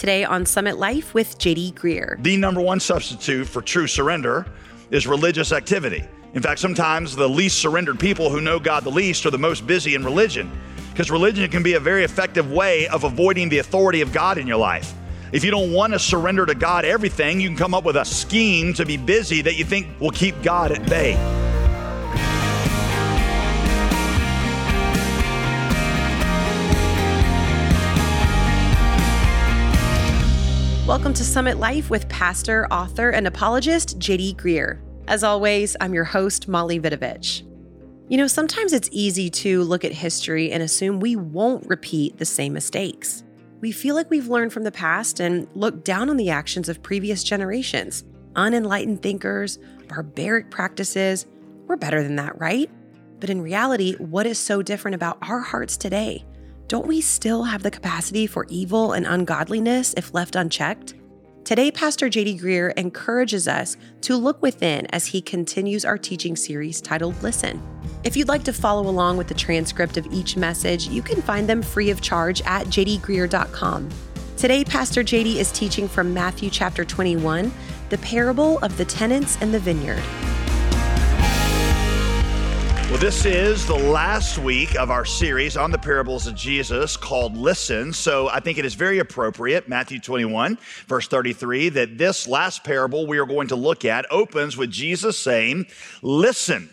today on Summit Life with JD Greear. The number one substitute for true surrender is religious activity. In fact, sometimes the least surrendered people who know God the least are the most busy in religion, because religion can be a very effective way of avoiding the authority of God in your life. If you don't want to surrender to God everything, you can come up with a scheme to be busy that you think will keep God at bay. Welcome to Summit Life with pastor, author, and apologist JD Greear. As always, I'm your host, Molly Vidovich. You know, sometimes it's easy to look at history and assume we won't repeat the same mistakes. We feel like we've learned from the past and look down on the actions of previous generations. Unenlightened thinkers, barbaric practices. We're better than that, right? But in reality, what is so different about our hearts today? Don't we still have the capacity for evil and ungodliness if left unchecked? Today, Pastor JD Greear encourages us to look within as he continues our teaching series titled Listen. If you'd like to follow along with the transcript of each message, you can find them free of charge at jdgreear.com. Today, Pastor JD is teaching from Matthew chapter 21, the parable of the tenants and the vineyard. Well, this is the last week of our series on the parables of Jesus called Listen. So I think it is very appropriate, Matthew 21, verse 33, that this last parable we are going to look at opens with Jesus saying, listen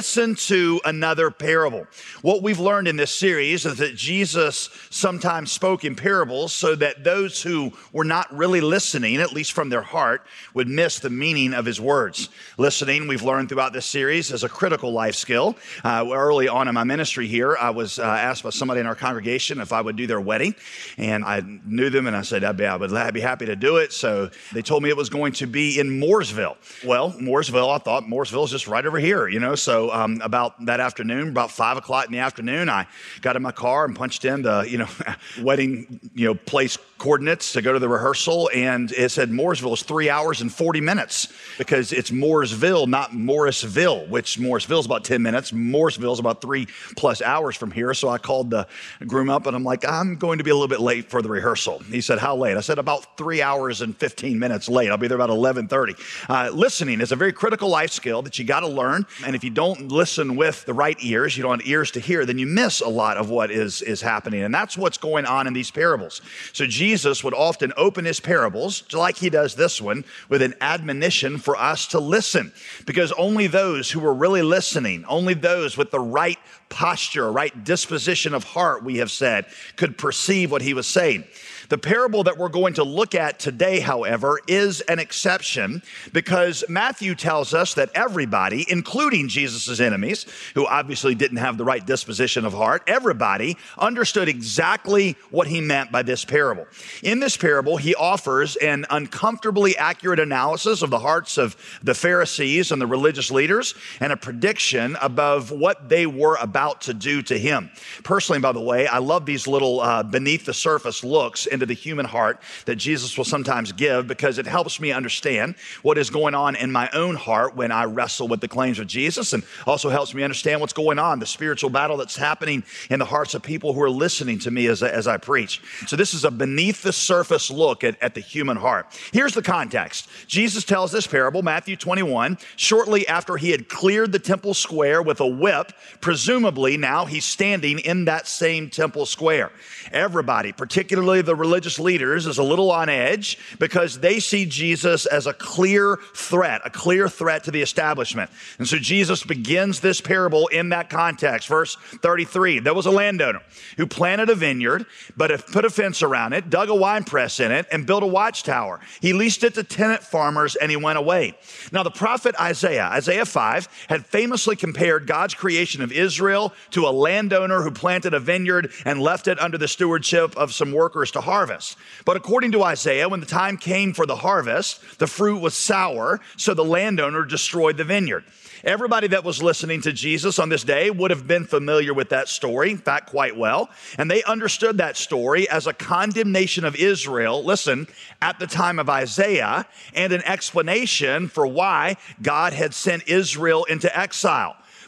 to another parable. What we've learned in this series is that Jesus sometimes spoke in parables so that those who were not really listening, at least from their heart, would miss the meaning of his words. Listening, we've learned throughout this series, is a critical life skill. Early on in my ministry here, I was asked by somebody in our congregation if I would do their wedding, and I knew them, and I said I would be happy to do it. So they told me it was going to be in Mooresville. Well, Mooresville, I thought Mooresville is just right over here, you know. So about that afternoon, about 5 o'clock in the afternoon, I got in my car and punched in the wedding place coordinates to go to the rehearsal, and it said Mooresville is 3 hours and 40 minutes because it's Mooresville, not Morrisville, which Morrisville is about 10 minutes. Mooresville is about 3+ hours from here. So I called the groom up and I'm like, I'm going to be a little bit late for the rehearsal. He said, how late? I said, about 3 hours and 15 minutes late. I'll be there about 11:30. Listening is a very critical life skill that you got to learn. And if you don't listen with the right ears, you don't have ears to hear, then you miss a lot of what is happening. And that's what's going on in these parables. So Jesus would often open his parables, like he does this one, with an admonition for us to listen. Because only those who were really listening, only those with the right posture, right disposition of heart, we have said, could perceive what he was saying. The parable that we're going to look at today, however, is an exception because Matthew tells us that everybody, including Jesus' enemies, who obviously didn't have the right disposition of heart, everybody understood exactly what he meant by this parable. In this parable, he offers an uncomfortably accurate analysis of the hearts of the Pharisees and the religious leaders and a prediction above what they were about to do to him. Personally, by the way, I love these little beneath the surface looks into the human heart that Jesus will sometimes give because it helps me understand what is going on in my own heart when I wrestle with the claims of Jesus, and also helps me understand what's going on, the spiritual battle that's happening in the hearts of people who are listening to me as I preach. So this is a beneath the surface look at the human heart. Here's the context. Jesus tells this parable, Matthew 21, shortly after he had cleared the temple square with a whip. Presumably now he's standing in that same temple square. Everybody, particularly the religious leaders, is a little on edge because they see Jesus as a clear threat to the establishment. And so Jesus begins this parable in that context. Verse 33, there was a landowner who planted a vineyard, but put a fence around it, dug a wine press in it, and built a watchtower. He leased it to tenant farmers, and he went away. Now the prophet Isaiah 5, had famously compared God's creation of Israel to a landowner who planted a vineyard and left it under the stewardship of some workers to harvest. But according to Isaiah, when the time came for the harvest, the fruit was sour, so the landowner destroyed the vineyard. Everybody that was listening to Jesus on this day would have been familiar with that story, in fact, quite well. And they understood that story as a condemnation of Israel, listen, at the time of Isaiah, and an explanation for why God had sent Israel into exile.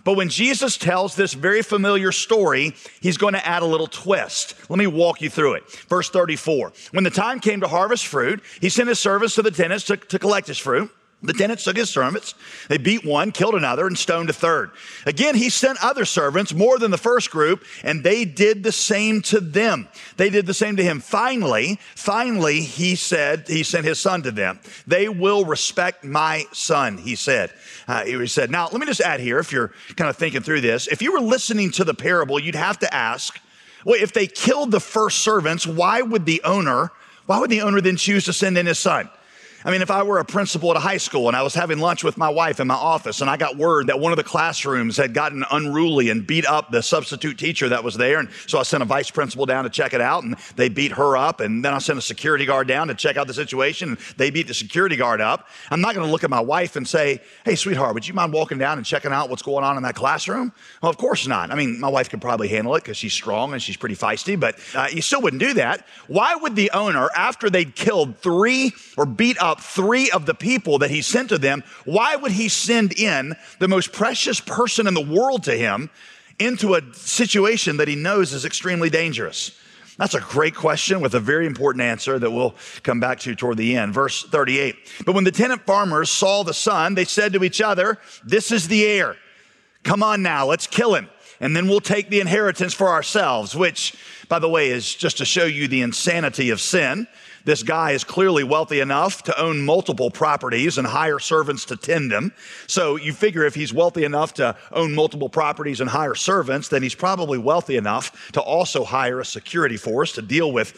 But when Jesus tells this very familiar story, he's going to add a little twist. Let me walk you through it. Verse 34, when the time came to harvest fruit, he sent his servants to the tenants to collect his fruit. The tenants took his servants. They beat one, killed another, and stoned a third. Again, he sent other servants, more than the first group, and they did the same to them. They did the same to him. Finally, he sent his son to them. They will respect my son, he said. He said, now, let me just add here, if you're kind of thinking through this, if you were listening to the parable, you'd have to ask, well, if they killed the first servants, why would the owner then choose to send in his son? I mean, if I were a principal at a high school and I was having lunch with my wife in my office and I got word that one of the classrooms had gotten unruly and beat up the substitute teacher that was there, and so I sent a vice principal down to check it out, and they beat her up, and then I sent a security guard down to check out the situation, and they beat the security guard up, I'm not going to look at my wife and say, hey, sweetheart, would you mind walking down and checking out what's going on in that classroom? Well, of course not. I mean, my wife could probably handle it because she's strong and she's pretty feisty, but you still wouldn't do that. Why would the owner, after they'd killed three or beat up three of the people that he sent to them, why would he send in the most precious person in the world to him into a situation that he knows is extremely dangerous? That's a great question with a very important answer that we'll come back to toward the end. Verse 38, but when the tenant farmers saw the son, they said to each other, this is the heir. Come on now, let's kill him, and then we'll take the inheritance for ourselves, which, by the way, is just to show you the insanity of sin. This guy is clearly wealthy enough to own multiple properties and hire servants to tend them. So you figure if he's wealthy enough to own multiple properties and hire servants, then he's probably wealthy enough to also hire a security force to deal with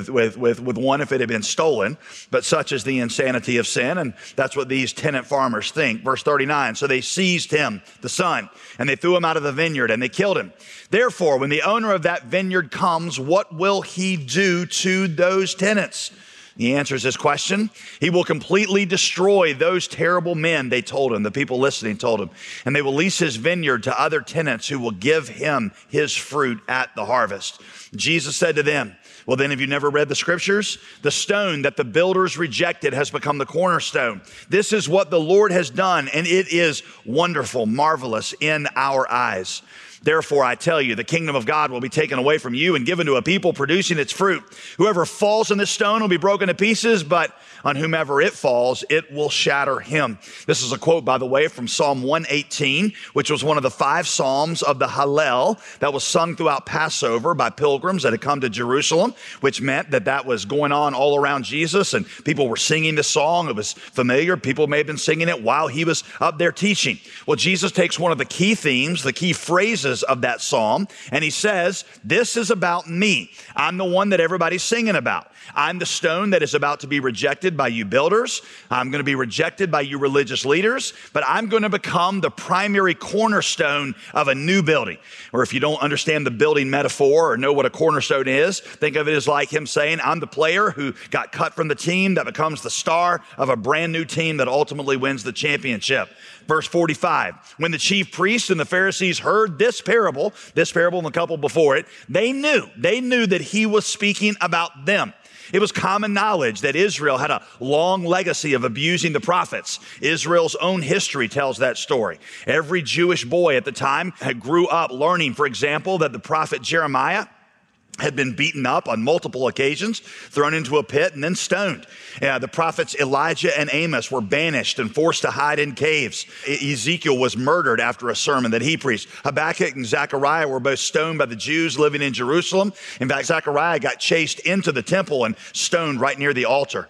one if it had been stolen. But such is the insanity of sin, and that's what these tenant farmers think. Verse 39, so they seized him, the son, and they threw him out of the vineyard and they killed him. Therefore, when the owner of that vineyard comes, what will he do to those tenants? He answers this question. He will completely destroy those terrible men, they told him. The people listening told him. And they will lease his vineyard to other tenants who will give him his fruit at the harvest. Jesus said to them, well, then, have you never read the scriptures? The stone that the builders rejected has become the cornerstone. This is what the Lord has done, and it is wonderful, marvelous in our eyes. Therefore, I tell you, the kingdom of God will be taken away from you and given to a people producing its fruit. Whoever falls on this stone will be broken to pieces, but on whomever it falls, it will shatter him. This is a quote, by the way, from Psalm 118, which was one of the 5 Psalms of the Hallel that was sung throughout Passover by pilgrims that had come to Jerusalem, which meant that was going on all around Jesus, and people were singing this song. It was familiar. People may have been singing it while he was up there teaching. Well, Jesus takes one of the key themes, the key phrases of that psalm, and he says, this is about me. I'm the one that everybody's singing about. I'm the stone that is about to be rejected by you builders. I'm going to be rejected by you religious leaders, but I'm going to become the primary cornerstone of a new building. Or if you don't understand the building metaphor or know what a cornerstone is, think of it as like him saying, I'm the player who got cut from the team that becomes the star of a brand new team that ultimately wins the championship. Verse 45, when the chief priests and the Pharisees heard this parable and a couple before it, they knew that he was speaking about them. It was common knowledge that Israel had a long legacy of abusing the prophets. Israel's own history tells that story. Every Jewish boy at the time had grew up learning, for example, that the prophet Jeremiah had been beaten up on multiple occasions, thrown into a pit, and then stoned. The prophets Elijah and Amos were banished and forced to hide in caves. Ezekiel was murdered after a sermon that he preached. Habakkuk and Zechariah were both stoned by the Jews living in Jerusalem. In fact, Zechariah got chased into the temple and stoned right near the altar.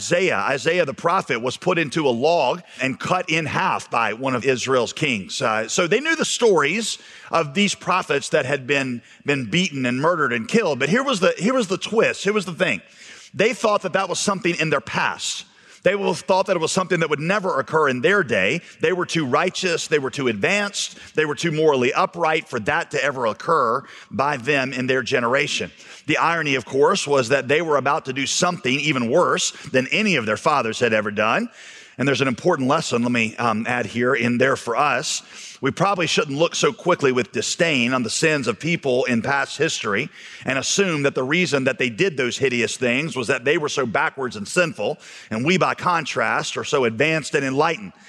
Isaiah the prophet was put into a log and cut in half by one of Israel's kings. So they knew the stories of these prophets that had been beaten and murdered and killed. But here was the twist. Here was the thing. They thought that was something in their past. They thought that it was something that would never occur in their day. They were too righteous. They were too advanced. They were too morally upright for that to ever occur by them in their generation. The irony, of course, was that they were about to do something even worse than any of their fathers had ever done. And there's an important lesson, let me add here in there for us. We probably shouldn't look so quickly with disdain on the sins of people in past history and assume that the reason that they did those hideous things was that they were so backwards and sinful, and we, by contrast, are so advanced and enlightened.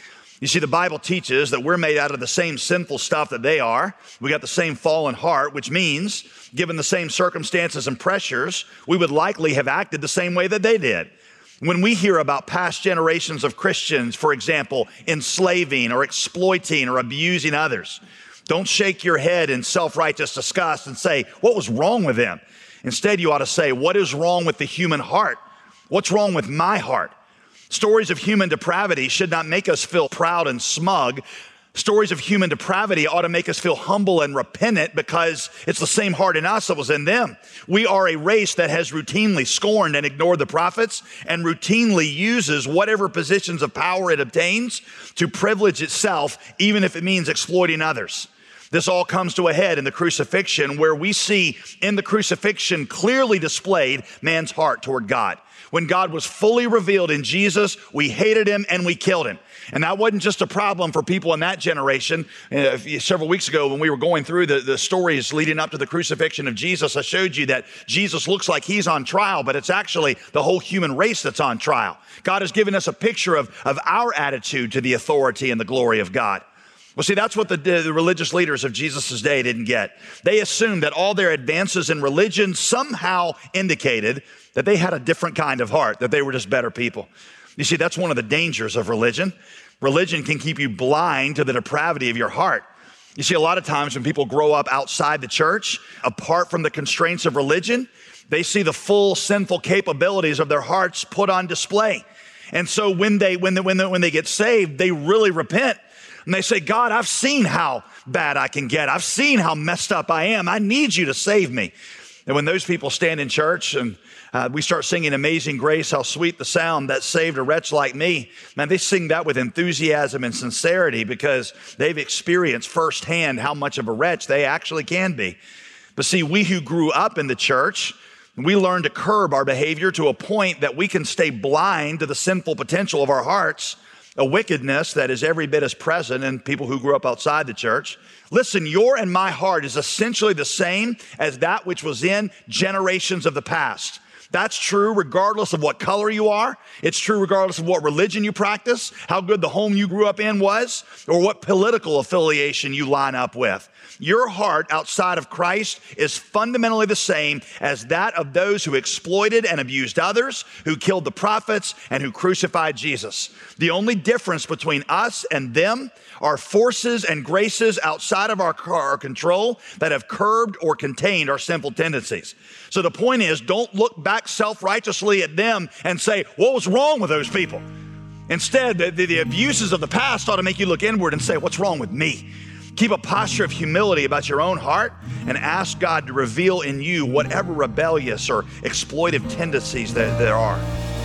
You see, the Bible teaches that we're made out of the same sinful stuff that they are. We got the same fallen heart, which means, given the same circumstances and pressures, we would likely have acted the same way that they did. When we hear about past generations of Christians, for example, enslaving or exploiting or abusing others, don't shake your head in self-righteous disgust and say, what was wrong with them? Instead, you ought to say, what is wrong with the human heart? What's wrong with my heart? Stories of human depravity should not make us feel proud and smug. Stories of human depravity ought to make us feel humble and repentant because it's the same heart in us that was in them. We are a race that has routinely scorned and ignored the prophets and routinely uses whatever positions of power it obtains to privilege itself, even if it means exploiting others. This all comes to a head in the crucifixion, where we see in the crucifixion clearly displayed man's heart toward God. When God was fully revealed in Jesus, we hated him and we killed him. And that wasn't just a problem for people in that generation. Several weeks ago, when we were going through the stories leading up to the crucifixion of Jesus, I showed you that Jesus looks like he's on trial, but it's actually the whole human race that's on trial. God has given us a picture of our attitude to the authority and the glory of God. Well, see, that's what the religious leaders of Jesus' day didn't get. They assumed that all their advances in religion somehow indicated that they had a different kind of heart, that they were just better people. You see, that's one of the dangers of religion. Religion can keep you blind to the depravity of your heart. You see, a lot of times when people grow up outside the church, apart from the constraints of religion, they see the full sinful capabilities of their hearts put on display. And so when they get saved, they really repent. And they say, God, I've seen how bad I can get. I've seen how messed up I am. I need you to save me. And when those people stand in church and we start singing Amazing Grace, how sweet the sound that saved a wretch like me, man, they sing that with enthusiasm and sincerity because they've experienced firsthand how much of a wretch they actually can be. But see, we who grew up in the church, we learn to curb our behavior to a point that we can stay blind to the sinful potential of our hearts, a wickedness that is every bit as present in people who grew up outside the church. Listen, your and my heart is essentially the same as that which was in generations of the past. That's true regardless of what color you are. It's true regardless of what religion you practice, how good the home you grew up in was, or what political affiliation you line up with. Your heart outside of Christ is fundamentally the same as that of those who exploited and abused others, who killed the prophets, and who crucified Jesus. The only difference between us and them are forces and graces outside of our control that have curbed or contained our sinful tendencies. So the point is, don't look back self-righteously at them and say, what was wrong with those people? Instead, the abuses of the past ought to make you look inward and say, what's wrong with me? Keep a posture of humility about your own heart and ask God to reveal in you whatever rebellious or exploitive tendencies that there are.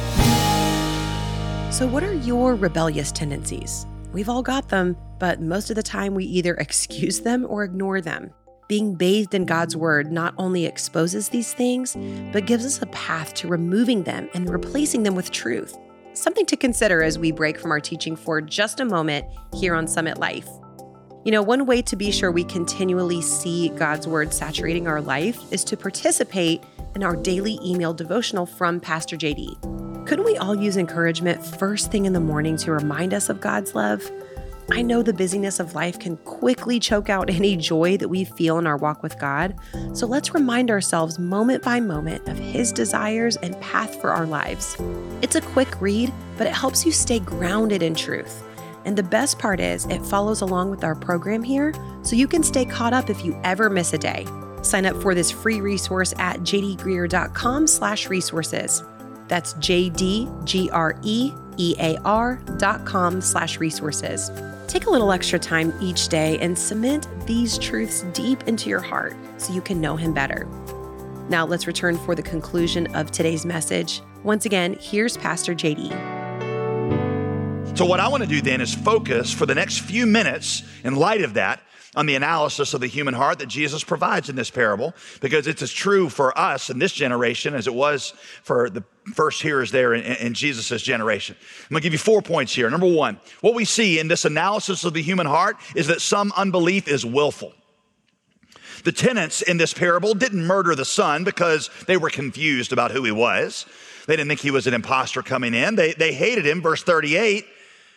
So what are your rebellious tendencies? We've all got them, but most of the time we either excuse them or ignore them. Being bathed in God's word not only exposes these things, but gives us a path to removing them and replacing them with truth. Something to consider as we break from our teaching for just a moment here on Summit Life. You know, one way to be sure we continually see God's word saturating our life is to participate in our daily email devotional from Pastor JD. Couldn't we all use encouragement first thing in the morning to remind us of God's love? I know the busyness of life can quickly choke out any joy that we feel in our walk with God. So let's remind ourselves moment by moment of His desires and path for our lives. It's a quick read, but it helps you stay grounded in truth. And the best part is it follows along with our program here, so you can stay caught up if you ever miss a day. Sign up for this free resource at jdgreear.com/resources. That's jdgreear.com/resources. Take a little extra time each day and cement these truths deep into your heart so you can know Him better. Now let's return for the conclusion of today's message. Once again, here's Pastor JD. So what I want to do then is focus for the next few minutes in light of that on the analysis of the human heart that Jesus provides in this parable, because it's as true for us in this generation as it was for the first hearers there in Jesus' generation. I'm going to give you 4 points here. Number one, what we see in this analysis of the human heart is that some unbelief is willful. The tenants in this parable didn't murder the son because they were confused about who he was. They didn't think he was an imposter coming in. They hated him, verse 38,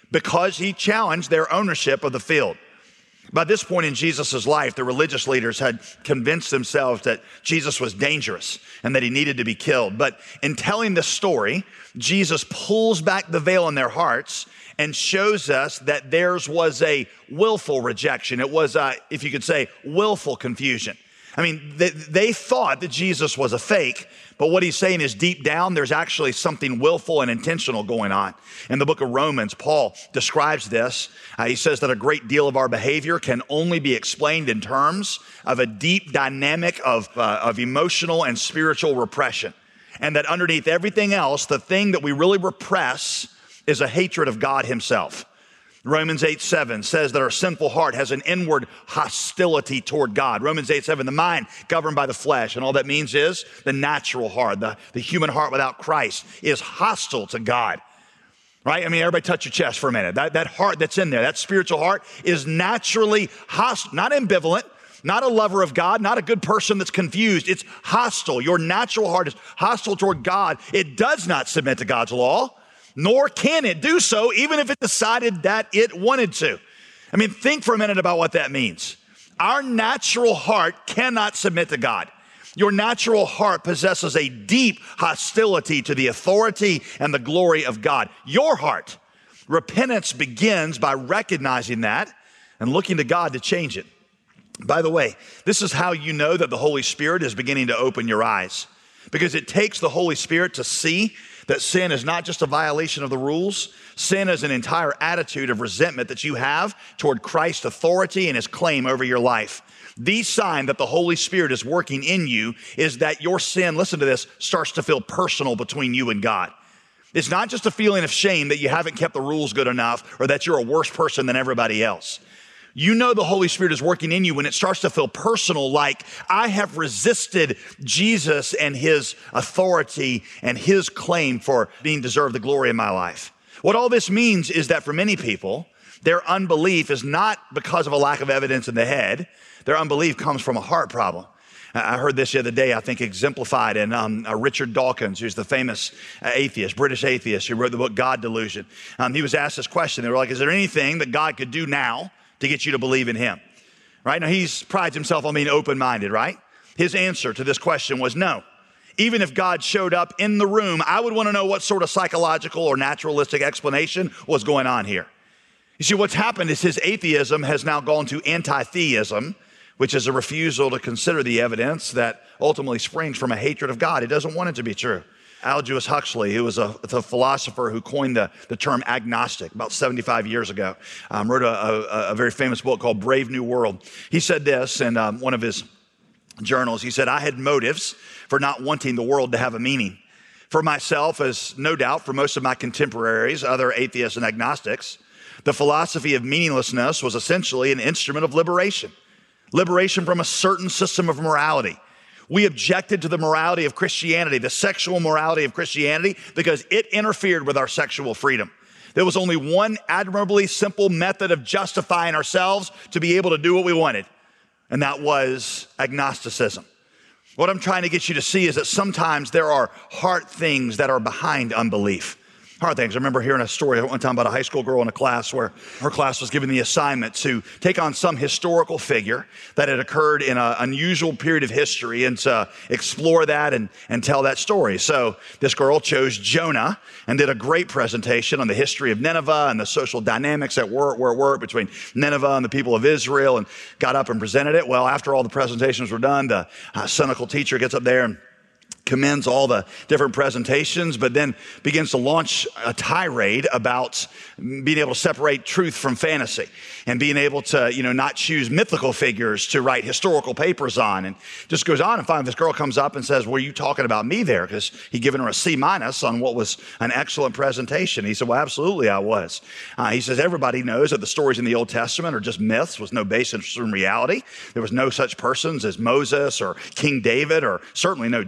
because he challenged their ownership of the field. By this point in Jesus' life, the religious leaders had convinced themselves that Jesus was dangerous and that he needed to be killed. But in telling this story, Jesus pulls back the veil in their hearts and shows us that theirs was a willful rejection. It was, if you could say, willful confusion. I mean, they thought that Jesus was a fake, but what he's saying is deep down, there's actually something willful and intentional going on. In the book of Romans, Paul describes this. He says that a great deal of our behavior can only be explained in terms of a deep dynamic of emotional and spiritual repression. And that underneath everything else, the thing that we really repress is a hatred of God himself. Romans 8:7 says that our sinful heart has an inward hostility toward God. Romans 8:7, the mind governed by the flesh. And all that means is the natural heart, the human heart without Christ is hostile to God. Right? I mean, everybody touch your chest for a minute. That heart that's in there, that spiritual heart is naturally hostile, not ambivalent, not a lover of God, not a good person that's confused. It's hostile. Your natural heart is hostile toward God. It does not submit to God's law, nor can it do so, even if it decided that it wanted to. I mean, think for a minute about what that means. Our natural heart cannot submit to God. Your natural heart possesses a deep hostility to the authority and the glory of God. Your heart. Repentance begins by recognizing that and looking to God to change it. By the way, this is how you know that the Holy Spirit is beginning to open your eyes, because it takes the Holy Spirit to see that sin is not just a violation of the rules. Sin is an entire attitude of resentment that you have toward Christ's authority and his claim over your life. The sign that the Holy Spirit is working in you is that your sin, listen to this, starts to feel personal between you and God. It's not just a feeling of shame that you haven't kept the rules good enough or that you're a worse person than everybody else. You know the Holy Spirit is working in you when it starts to feel personal, like I have resisted Jesus and his authority and his claim for being deserved the glory in my life. What all this means is that for many people, their unbelief is not because of a lack of evidence in the head. Their unbelief comes from a heart problem. I heard this the other day, I think exemplified in Richard Dawkins, who's the famous atheist, British atheist, who wrote the book God Delusion. He was asked this question. They were like, is there anything that God could do now to get you to believe in him? Right? Now, he prides himself on being open-minded, right? His answer to this question was no. Even if God showed up in the room, I would want to know what sort of psychological or naturalistic explanation was going on here. You see, what's happened is his atheism has now gone to anti-theism, which is a refusal to consider the evidence that ultimately springs from a hatred of God. He doesn't want it to be true. Aldous Huxley, who was a philosopher who coined the term agnostic about 75 years ago, wrote a very famous book called Brave New World. He said this in one of his journals. He said, I had motives for not wanting the world to have a meaning. For myself, as no doubt for most of my contemporaries, other atheists and agnostics, the philosophy of meaninglessness was essentially an instrument of liberation. Liberation from a certain system of morality. We objected to the morality of Christianity, the sexual morality of Christianity, because it interfered with our sexual freedom. There was only one admirably simple method of justifying ourselves to be able to do what we wanted, and that was agnosticism. What I'm trying to get you to see is that sometimes there are heart things that are behind unbelief. Hard things. I remember hearing a story one time about a high school girl in a class where her class was given the assignment to take on some historical figure that had occurred in an unusual period of history and to explore that and tell that story. So this girl chose Jonah and did a great presentation on the history of Nineveh and the social dynamics that were between Nineveh and the people of Israel, and got up and presented it. Well, after all the presentations were done, the cynical teacher gets up there and commends all the different presentations, but then begins to launch a tirade about being able to separate truth from fantasy and being able to, not choose mythical figures to write historical papers on, and just goes on. And finally, this girl comes up and says, were you talking about me there? Because he'd given her a C- on what was an excellent presentation. He said, well, absolutely I was. He says, everybody knows that the stories in the Old Testament are just myths with no basis in reality. There was no such persons as Moses or King David, or certainly no Jonah.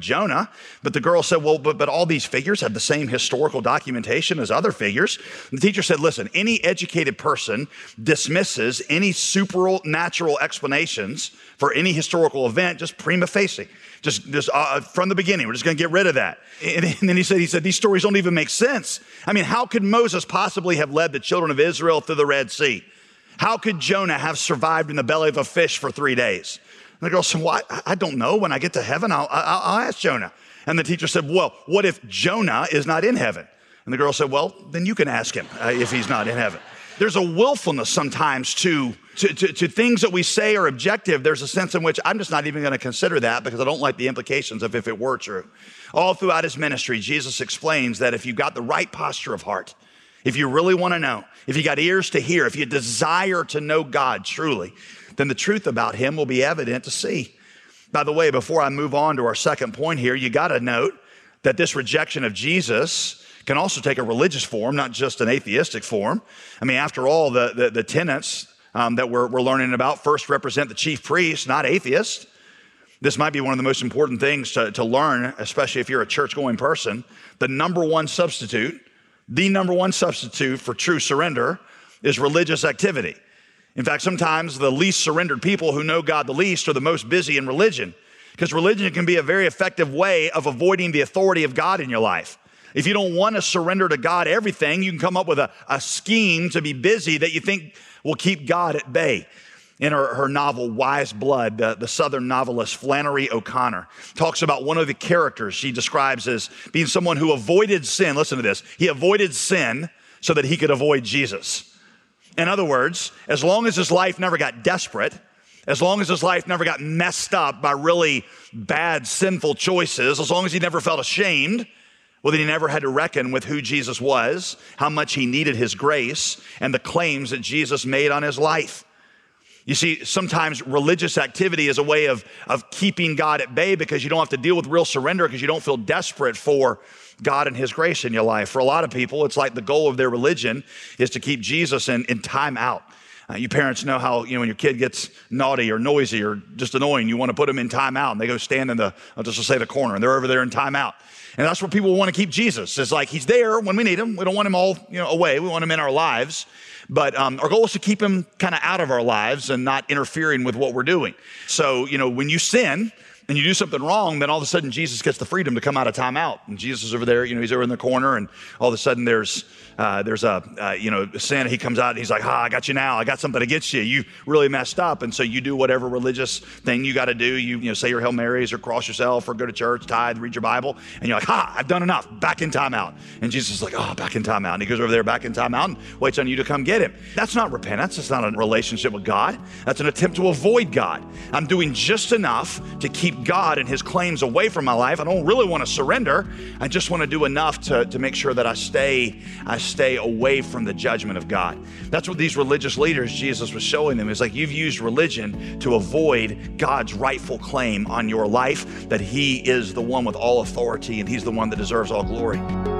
Jonah. But the girl said, well, but all these figures have the same historical documentation as other figures. And the teacher said, listen, any educated person dismisses any supernatural explanations for any historical event just prima facie. Just from the beginning, we're just going to get rid of that. And then he said, these stories don't even make sense. I mean, how could Moses possibly have led the children of Israel through the Red Sea? How could Jonah have survived in the belly of a fish for 3 days? And the girl said, well, I don't know. When I get to heaven, I'll ask Jonah. And the teacher said, well, what if Jonah is not in heaven? And the girl said, well, then you can ask him if he's not in heaven. There's a willfulness sometimes to things that we say are objective. There's a sense in which I'm just not even going to consider that because I don't like the implications of if it were true. All throughout his ministry, Jesus explains that if you've got the right posture of heart, if you really want to know, if you got ears to hear, if you desire to know God truly, then the truth about him will be evident to see. By the way, before I move on to our second point here, you got to note that this rejection of Jesus can also take a religious form, not just an atheistic form. I mean, after all, the tenets that we're learning about first represent the chief priests, not atheists. This might be one of the most important things to learn, especially if you're a church-going person. The number one substitute for true surrender is religious activity. In fact, sometimes the least surrendered people who know God the least are the most busy in religion, because religion can be a very effective way of avoiding the authority of God in your life. If you don't want to surrender to God everything, you can come up with a scheme to be busy that you think will keep God at bay. In her novel, Wise Blood, the Southern novelist Flannery O'Connor talks about one of the characters she describes as being someone who avoided sin. Listen to this. He avoided sin so that he could avoid Jesus. In other words, as long as his life never got desperate, as long as his life never got messed up by really bad, sinful choices, as long as he never felt ashamed, well, then he never had to reckon with who Jesus was, how much he needed his grace, and the claims that Jesus made on his life. You see, sometimes religious activity is a way of keeping God at bay because you don't have to deal with real surrender because you don't feel desperate for God and his grace in your life. For a lot of people, it's like the goal of their religion is to keep Jesus in time out. You parents know how, when your kid gets naughty or noisy or just annoying, you want to put them in time out and they go stand in the corner and they're over there in time out. And that's where people want to keep Jesus. It's like he's there when we need him. We don't want him all away. We want him in our lives. But our goal is to keep him kind of out of our lives and not interfering with what we're doing. So, when you sin and you do something wrong, then all of a sudden Jesus gets the freedom to come out of time out. And Jesus is over there, he's over in the corner, and all of a sudden there's a sin. He comes out and he's like, I got you now. I got something against you. You really messed up. And so you do whatever religious thing you got to do. You say your Hail Marys or cross yourself or go to church, tithe, read your Bible. And you're like, I've done enough. Back in time out. And Jesus is like, back in time out. And he goes over there back in time out and waits on you to come get him. That's not repentance. It's not a relationship with God. That's an attempt to avoid God. I'm doing just enough to keep God and his claims away from my life. I don't really want to surrender. I just want to do enough to make sure that I stay away from the judgment of God. That's what these religious leaders, Jesus was showing them, is like, you've used religion to avoid God's rightful claim on your life, that he is the one with all authority and he's the one that deserves all glory.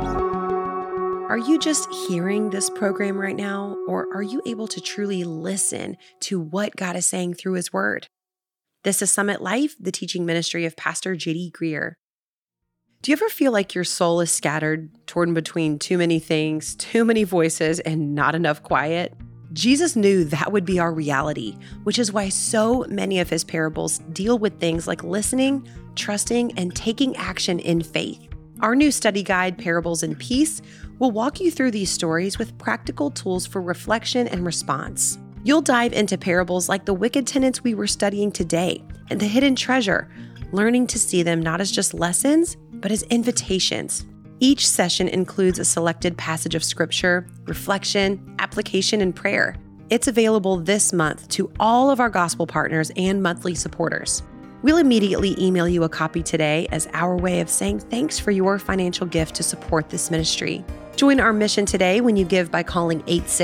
Are you just hearing this program right now, or are you able to truly listen to what God is saying through his word? This is Summit Life, the teaching ministry of Pastor J.D. Greer. Do you ever feel like your soul is scattered, torn between too many things, too many voices, and not enough quiet? Jesus knew that would be our reality, which is why so many of his parables deal with things like listening, trusting, and taking action in faith. Our new study guide, Parables in Peace, will walk you through these stories with practical tools for reflection and response. You'll dive into parables like the wicked tenants we were studying today and the hidden treasure, learning to see them not as just lessons, but as invitations. Each session includes a selected passage of scripture, reflection, application, and prayer. It's available this month to all of our gospel partners and monthly supporters. We'll immediately email you a copy today as our way of saying thanks for your financial gift to support this ministry. Join our mission today when you give by calling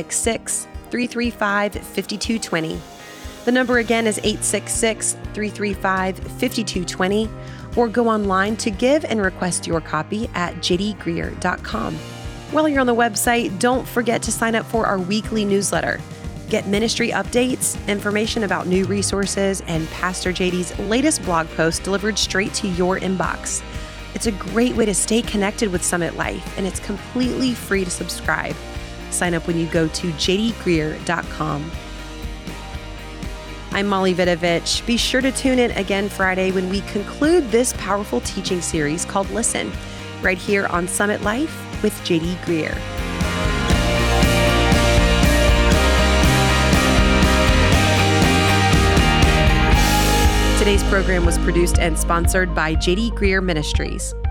866-335-5220. The number again is 866-335-5220, or go online to give and request your copy at jdgreer.com. While you're on the website, don't forget to sign up for our weekly newsletter. Get ministry updates, information about new resources, and Pastor JD's latest blog post delivered straight to your inbox. It's a great way to stay connected with Summit Life, and it's completely free to subscribe. Sign up when you go to jdgreer.com. I'm Molly Vidovich. Be sure to tune in again Friday when we conclude this powerful teaching series called Listen, right here on Summit Life with JD Greer. Today's program was produced and sponsored by JD Greer Ministries.